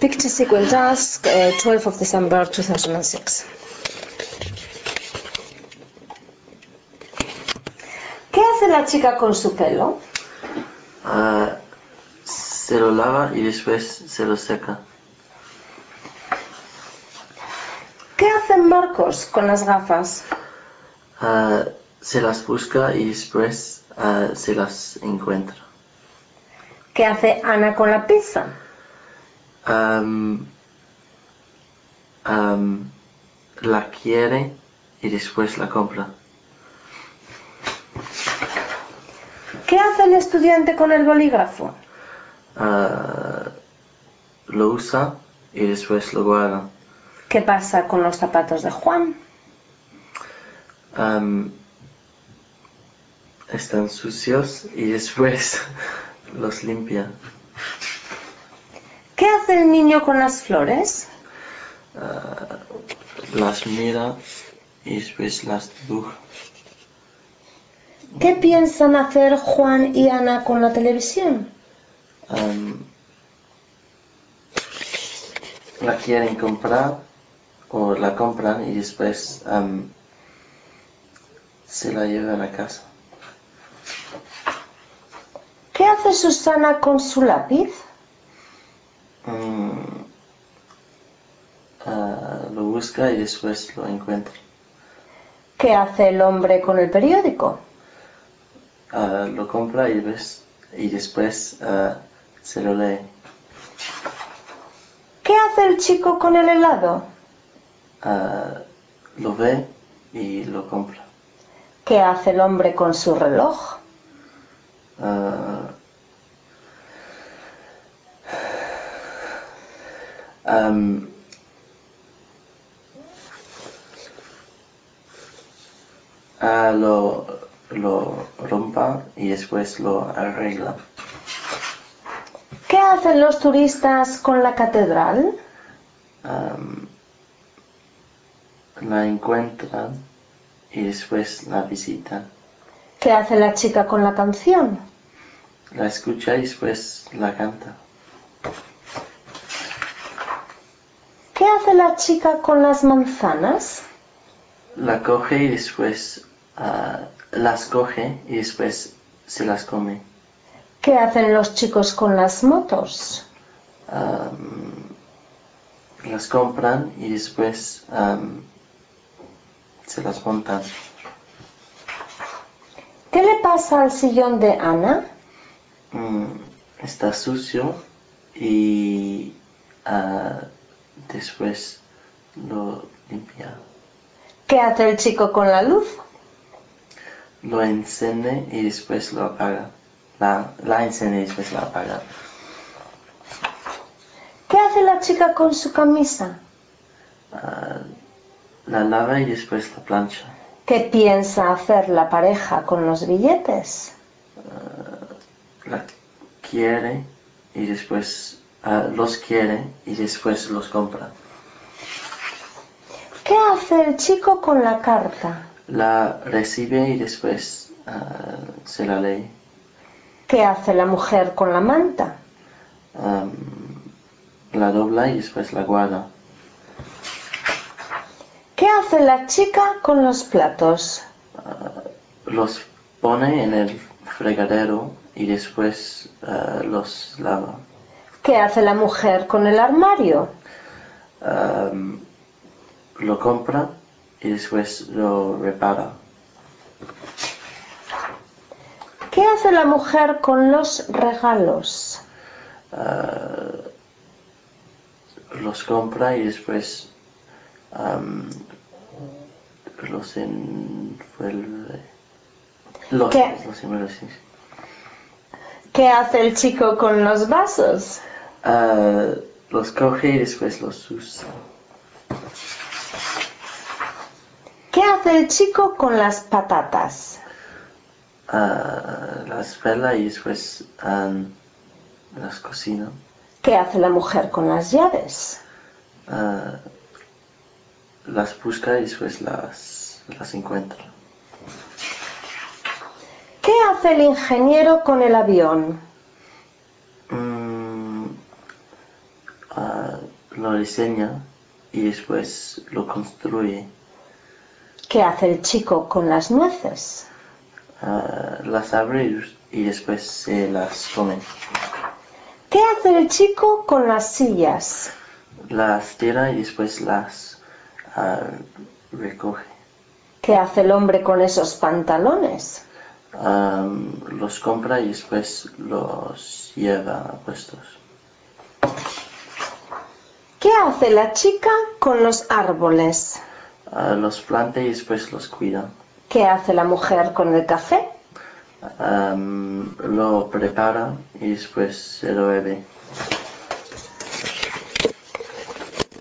Picture sequence task, 12 of December 2006. ¿Qué hace la chica con su pelo? Se lo lava y después se lo seca. ¿Qué hace Marcos con las gafas? Se las busca y después se las encuentra. ¿Qué hace Ana con la pizza? La quiere y después la compra. ¿Qué hace el estudiante con el bolígrafo? Lo usa y después lo guarda. ¿Qué pasa con los zapatos de Juan? Están sucios y después los limpia. ¿Qué hace el niño con las flores? Las mira y después las dibuja. ¿Qué piensan hacer Juan y Ana con la televisión? La quieren comprar o la compran y después se la llevan a casa. ¿Qué hace Susana con su lápiz? Lo busca y después lo encuentra. ¿Qué hace el hombre con el periódico? Lo compra y después se lo lee. ¿Qué hace el chico con el helado? Lo ve y lo compra. ¿Qué hace el hombre con su reloj? Lo rompa y después lo arregla. ¿Qué hacen los turistas con la catedral? La encuentran y después la visitan. ¿Qué hace la chica con la canción? La escucha y después la canta. ¿Qué hace la chica con las manzanas? La coge y después las coge y después se las come. ¿Qué hacen los chicos con las motos? Las compran y después se las montan. ¿Qué le pasa al sillón de Ana? Está sucio y después lo limpia. ¿Qué hace el chico con la luz? Lo enciende y después lo apaga. La enciende y después la apaga. ¿Qué hace la chica con su camisa? La lava y después la plancha. ¿Qué piensa hacer la pareja con los billetes? La quiere y después los quiere y después los compra. ¿Qué hace el chico con la carta? La recibe y después se la lee. ¿Qué hace la mujer con la manta? La dobla y después la guarda. ¿Qué hace la chica con los platos? Los pone en el fregadero y después los lava. ¿Qué hace la mujer con el armario? Lo compra y después lo repara. ¿Qué hace la mujer con los regalos? Los compra y después los envuelve. Los envuelve, sí. ¿Qué hace el chico con los vasos? Los coge y después los usa. ¿Qué hace el chico con las patatas? Las pela y después las cocina. ¿Qué hace la mujer con las llaves? Las busca y después las encuentra. ¿Qué hace el ingeniero con el avión? lo diseña y después lo construye. ¿Qué hace el chico con las nueces? Las abre y después se las come. ¿Qué hace el chico con las sillas? Las tira y después las recoge. ¿Qué hace el hombre con esos pantalones? Los compra y después los lleva puestos. ¿Qué hace la chica con los árboles? Los planta y después los cuida. ¿Qué hace la mujer con el café? Lo prepara y después se lo bebe.